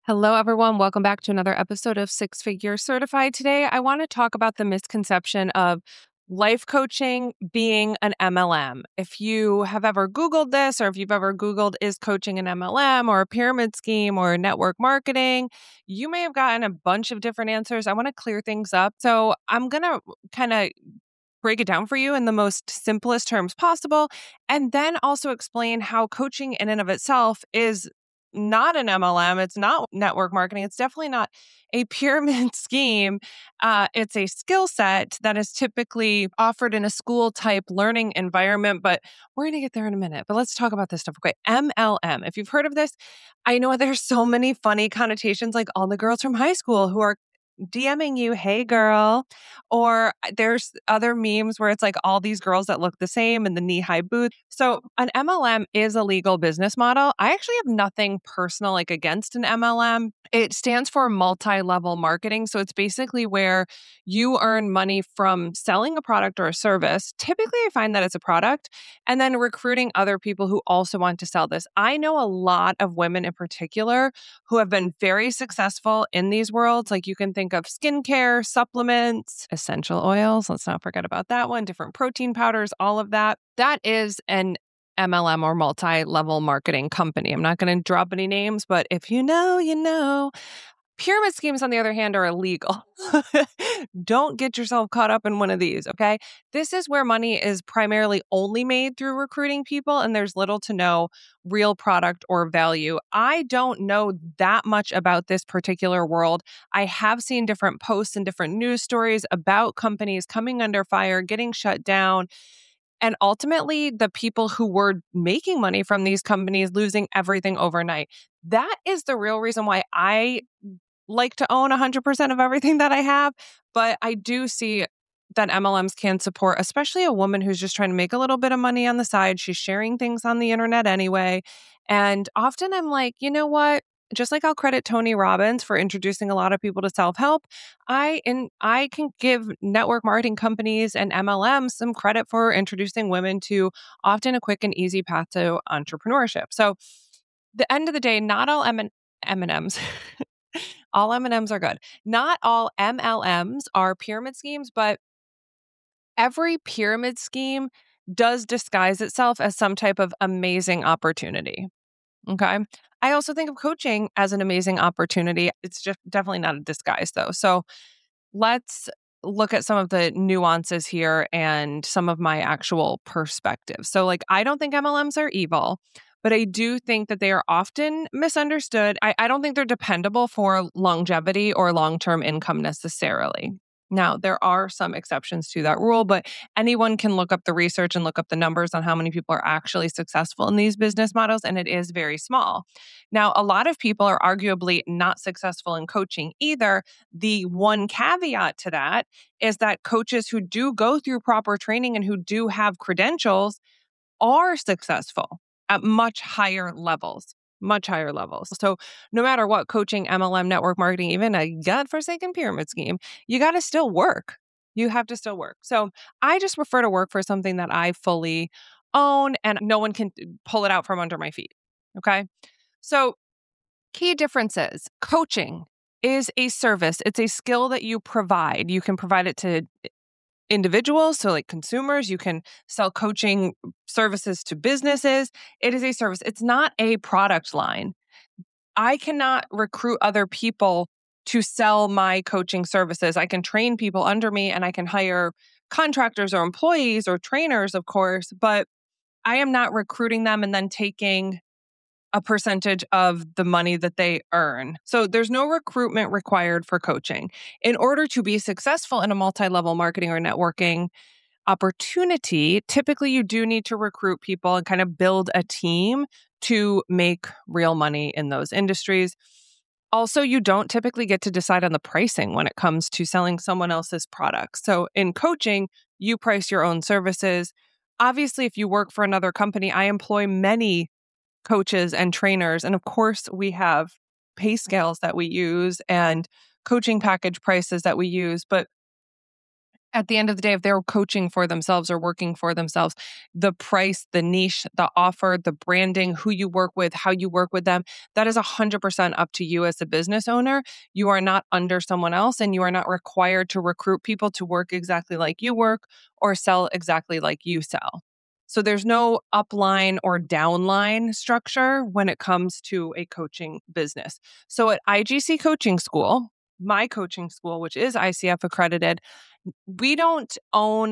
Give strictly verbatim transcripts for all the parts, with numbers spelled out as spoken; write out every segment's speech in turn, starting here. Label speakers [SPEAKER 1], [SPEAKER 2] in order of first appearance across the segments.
[SPEAKER 1] Hello, everyone. Welcome back to another episode of Six Figure Certified. Today, I want to talk about the misconception of life coaching being an M L M. If you have ever Googled this, or if you've ever Googled, is coaching an M L M or a pyramid scheme or network marketing, you may have gotten a bunch of different answers. I want to clear things up. So I'm going to kind of break it down for you in the most simplest terms possible, and then also explain how coaching in and of itself is not an M L M. It's not network marketing. It's definitely not a pyramid scheme. Uh, it's a skill set that is typically offered in a school type learning environment, but we're going to get there in a minute. But let's talk about this stuff. Okay. M L M. If you've heard of this, I know there's so many funny connotations, like all the girls from high school who are DMing you, hey girl. Or uh, there's other memes where it's like all these girls that look the same in the knee high boots. So an M L M is a legal business model. I actually have nothing personal like against an M L M. It stands for multi-level marketing. So it's basically where you earn money from selling a product or a service. Typically, I find that it's a product, and then recruiting other people who also want to sell this. I know a lot of women in particular who have been very successful in these worlds. Like you can think of skincare, supplements, essential oils. Let's not forget about that one, different protein powders, all of that. That is an M L M or multi-level marketing company. I'm not going to drop any names, but if you know, you know. Pyramid schemes, on the other hand, are illegal. Don't get yourself caught up in one of these, okay? This is where money is primarily only made through recruiting people, and there's little to no real product or value. I don't know that much about this particular world. I have seen different posts and different news stories about companies coming under fire, getting shut down, and ultimately the people who were making money from these companies losing everything overnight. That is the real reason why I like to own one hundred percent of everything that I have, but I do see that M L Ms can support, especially a woman who's just trying to make a little bit of money on the side. She's sharing things on the internet anyway. And often I'm like, you know what? Just like I'll credit Tony Robbins for introducing a lot of people to self-help, I and I can give network marketing companies and M L Ms some credit for introducing women to often a quick and easy path to entrepreneurship. So, the end of the day, not all M- M&Ms all M and Ms are good. Not all M L Ms are pyramid schemes, but every pyramid scheme does disguise itself as some type of amazing opportunity. Okay. I also think of coaching as an amazing opportunity. It's just definitely not a disguise, though. So let's look at some of the nuances here and some of my actual perspectives. So, like, I don't think M L Ms are evil, but I do think that they are often misunderstood. I, I don't think they're dependable for longevity or long term income necessarily. Now, there are some exceptions to that rule, but anyone can look up the research and look up the numbers on how many people are actually successful in these business models, and it is very small. Now, a lot of people are arguably not successful in coaching either. The one caveat to that is that coaches who do go through proper training and who do have credentials are successful at much higher levels, much higher levels. So no matter what, coaching, M L M, network marketing, even a godforsaken pyramid scheme, you got to still work. You have to still work. So I just prefer to work for something that I fully own and no one can pull it out from under my feet. Okay. So key differences: coaching is a service. It's a skill that you provide. You can provide it to individuals, so like consumers. You can sell coaching services to businesses. It is a service. It's not a product line. I cannot recruit other people to sell my coaching services. I can train people under me and I can hire contractors or employees or trainers, of course, but I am not recruiting them and then taking a percentage of the money that they earn. So there's no recruitment required for coaching. In order to be successful in a multi-level marketing or networking opportunity, typically you do need to recruit people and kind of build a team to make real money in those industries. Also, you don't typically get to decide on the pricing when it comes to selling someone else's products. So in coaching, you price your own services. Obviously, if you work for another company, I employ many coaches and trainers. And of course, we have pay scales that we use and coaching package prices that we use. But at the end of the day, if they're coaching for themselves or working for themselves, the price, the niche, the offer, the branding, who you work with, how you work with them, that is one hundred percent up to you as a business owner. You are not under someone else, and you are not required to recruit people to work exactly like you work or sell exactly like you sell. So there's no upline or downline structure when it comes to a coaching business. So at I G C Coaching School, my coaching school, which is I C F accredited, we don't own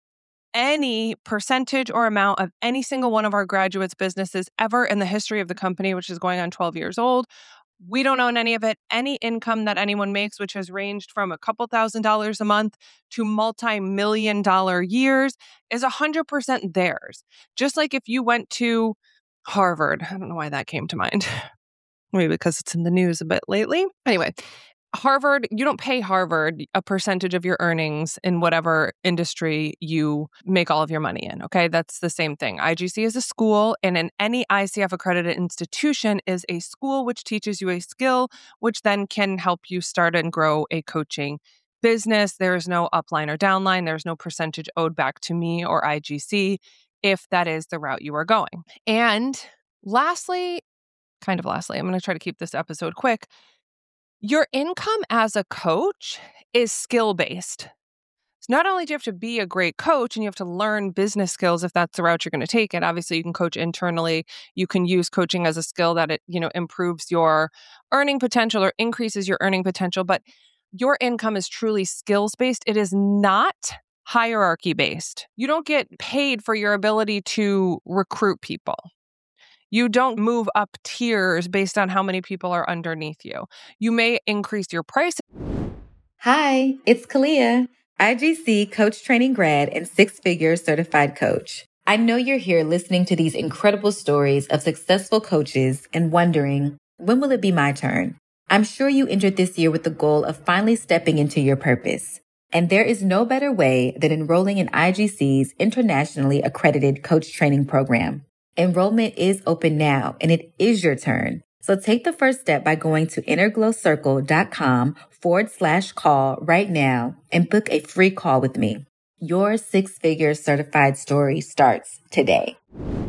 [SPEAKER 1] any percentage or amount of any single one of our graduates' businesses ever in the history of the company, which is going on twelve years old. We don't own any of it. Any income that anyone makes, which has ranged from a couple thousand dollars a month to multi-million dollar years, is one hundred percent theirs. Just like if you went to Harvard. I don't know why that came to mind. Maybe because it's in the news a bit lately. Anyway, Harvard, you don't pay Harvard a percentage of your earnings in whatever industry you make all of your money in, okay? That's the same thing. I G C is a school, and in any I C F accredited institution is a school which teaches you a skill, which then can help you start and grow a coaching business. There is no upline or downline. There's no percentage owed back to me or I G C if that is the route you are going. And lastly, kind of lastly, I'm going to try to keep this episode quick. Your income as a coach is skill-based. So not only do you have to be a great coach and you have to learn business skills if that's the route you're going to take it. Obviously, you can coach internally. You can use coaching as a skill that it, you know, improves your earning potential or increases your earning potential. But your income is truly skills-based. It is not hierarchy-based. You don't get paid for your ability to recruit people. You don't move up tiers based on how many people are underneath you. You may increase your price.
[SPEAKER 2] Hi, it's Kalia, I G C coach training grad and six-figure certified coach. I know you're here listening to these incredible stories of successful coaches and wondering, when will it be my turn? I'm sure you entered this year with the goal of finally stepping into your purpose. And there is no better way than enrolling in I G C's internationally accredited coach training program. Enrollment is open now, and it is your turn. So take the first step by going to innerglowcircle.com forward slash call right now and book a free call with me. Your six-figure certified story starts today.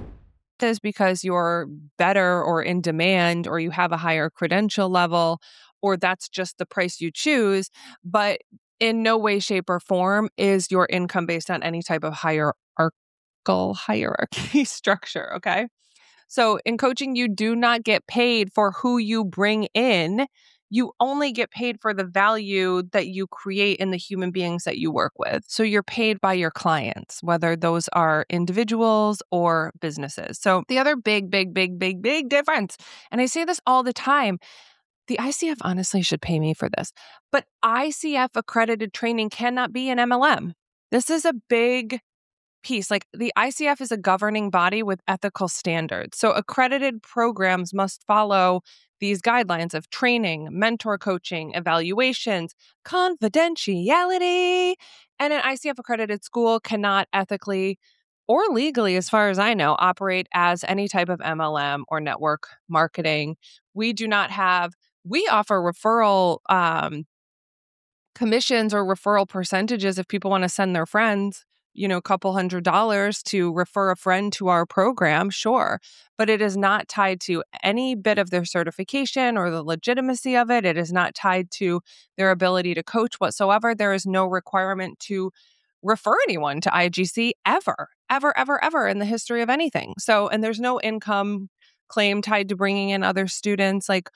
[SPEAKER 1] Is because you're better or in demand or you have a higher credential level or that's just the price you choose. But in no way, shape, or form is your income based on any type of hierarchy. hierarchy structure, okay? So in coaching, you do not get paid for who you bring in. You only get paid for the value that you create in the human beings that you work with. So you're paid by your clients, whether those are individuals or businesses. So the other big, big, big, big, big difference, and I say this all the time, the I C F honestly should pay me for this, but I C F accredited training cannot be an M L M. This is a big piece. Like the I C F is a governing body with ethical standards. So accredited programs must follow these guidelines of training, mentor coaching, evaluations, confidentiality. And an I C F accredited school cannot ethically or legally, as far as I know, operate as any type of M L M or network marketing. We do not have, we offer referral um, commissions or referral percentages if people want to send their friends, you know, a couple hundred dollars to refer a friend to our program, sure. But it is not tied to any bit of their certification or the legitimacy of it. It is not tied to their ability to coach whatsoever. There is no requirement to refer anyone to I G C ever, ever, ever, ever in the history of anything. So, and there's no income claim tied to bringing in other students. Like,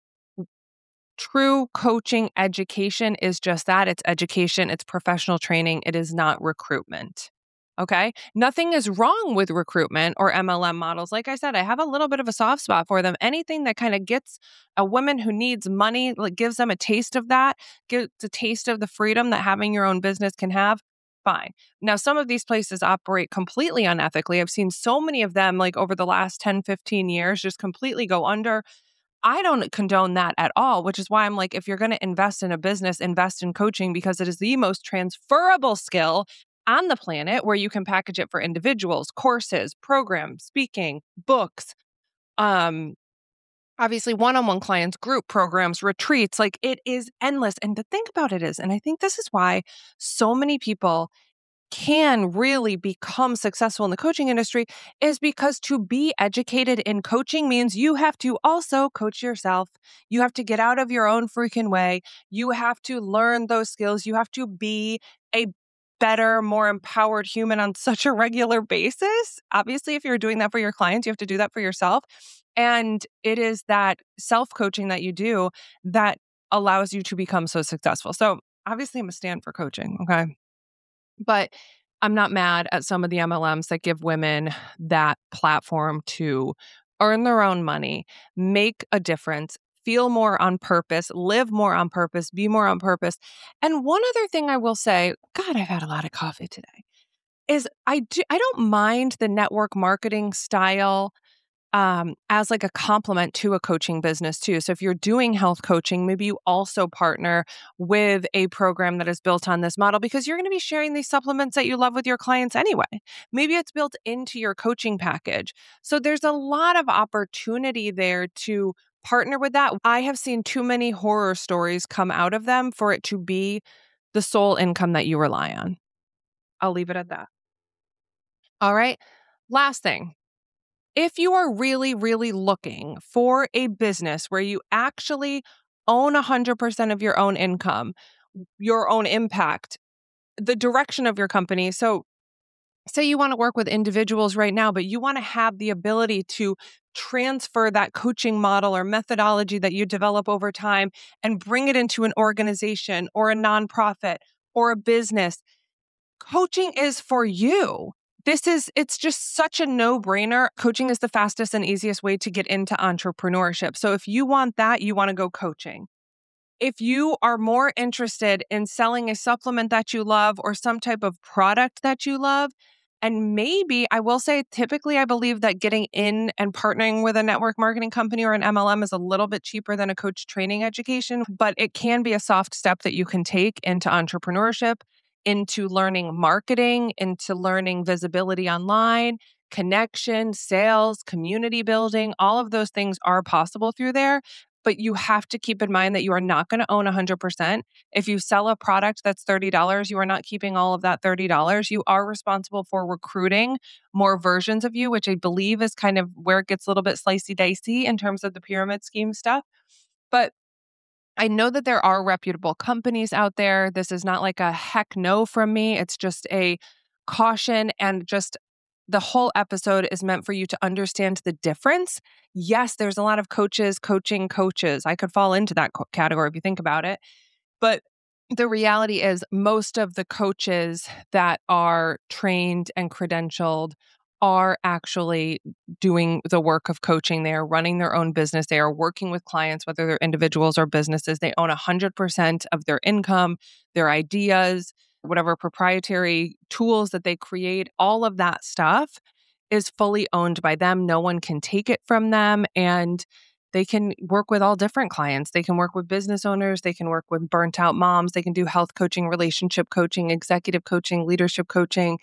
[SPEAKER 1] true coaching education is just that. It's education. It's professional training. It is not recruitment. Okay? Nothing is wrong with recruitment or M L M models. Like I said, I have a little bit of a soft spot for them. Anything that kind of gets a woman who needs money, like gives them a taste of that, gives a taste of the freedom that having your own business can have, fine. Now, some of these places operate completely unethically. I've seen so many of them, like over the last ten, fifteen years, just completely go under. I don't condone that at all, which is why I'm like, if you're going to invest in a business, invest in coaching because it is the most transferable skill on the planet where you can package it for individuals, courses, programs, speaking, books, um, obviously one-on-one clients, group programs, retreats, like it is endless. And the thing about it is, and I think this is why so many people can really become successful in the coaching industry, is because to be educated in coaching means you have to also coach yourself. You have to get out of your own freaking way. You have to learn those skills. You have to be a better, more empowered human on such a regular basis. Obviously, if you're doing that for your clients, you have to do that for yourself. And it is that self-coaching that you do that allows you to become so successful. So obviously, I'm a stand for coaching. Okay. But I'm not mad at some of the M L Ms that give women that platform to earn their own money, make a difference, feel more on purpose, live more on purpose, be more on purpose. And one other thing I will say, God, I've had a lot of coffee today, is I do I don't mind the network marketing style um, as like a complement to a coaching business too. So if you're doing health coaching, maybe you also partner with a program that is built on this model because you're going to be sharing these supplements that you love with your clients anyway. Maybe it's built into your coaching package. So there's a lot of opportunity there to partner with that. I have seen too many horror stories come out of them for it to be the sole income that you rely on. I'll leave it at that. All right. Last thing. If you are really, really looking for a business where you actually own one hundred percent of your own income, your own impact, the direction of your company. So, say you want to work with individuals right now, but you want to have the ability to transfer that coaching model or methodology that you develop over time and bring it into an organization or a nonprofit or a business. Coaching is for you. This is, it's just such a no-brainer. Coaching is the fastest and easiest way to get into entrepreneurship. So if you want that, you want to go coaching. If you are more interested in selling a supplement that you love or some type of product that you love, and maybe I will say, typically, I believe that getting in and partnering with a network marketing company or an M L M is a little bit cheaper than a coach training education, but it can be a soft step that you can take into entrepreneurship, into learning marketing, into learning visibility online, connection, sales, community building. All of those things are possible through there. But you have to keep in mind that you are not going to own one hundred percent. If you sell a product that's thirty dollars, you are not keeping all of that thirty dollars. You are responsible for recruiting more versions of you, which I believe is kind of where it gets a little bit slicey dicey in terms of the pyramid scheme stuff. But I know that there are reputable companies out there. This is not like a heck no from me. It's just a caution, and just the whole episode is meant for you to understand the difference. Yes, there's a lot of coaches coaching coaches. I could fall into that co- category if you think about it. But the reality is, most of the coaches that are trained and credentialed are actually doing the work of coaching. They are running their own business. They are working with clients, whether they're individuals or businesses. They own one hundred percent of their income, their ideas, whatever proprietary tools that they create. All of that stuff is fully owned by them. No one can take it from them. And they can work with all different clients. They can work with business owners. They can work with burnt out moms. They can do health coaching, relationship coaching, executive coaching, leadership coaching.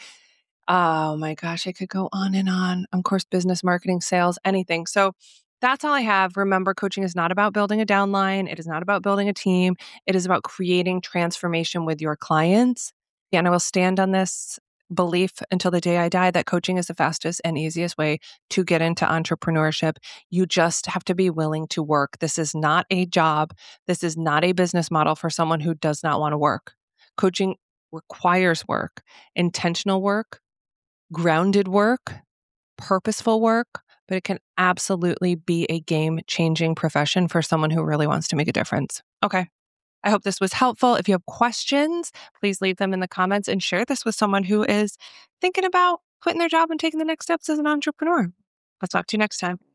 [SPEAKER 1] Oh my gosh, I could go on and on. Of course, business, marketing, sales, anything. So that's all I have. Remember, coaching is not about building a downline. It is not about building a team. It is about creating transformation with your clients. And I will stand on this belief until the day I die that coaching is the fastest and easiest way to get into entrepreneurship. You just have to be willing to work. This is not a job. This is not a business model for someone who does not want to work. Coaching requires work, intentional work, grounded work, purposeful work, but it can absolutely be a game-changing profession for someone who really wants to make a difference. Okay. I hope this was helpful. If you have questions, please leave them in the comments and share this with someone who is thinking about quitting their job and taking the next steps as an entrepreneur. I'll talk to you next time.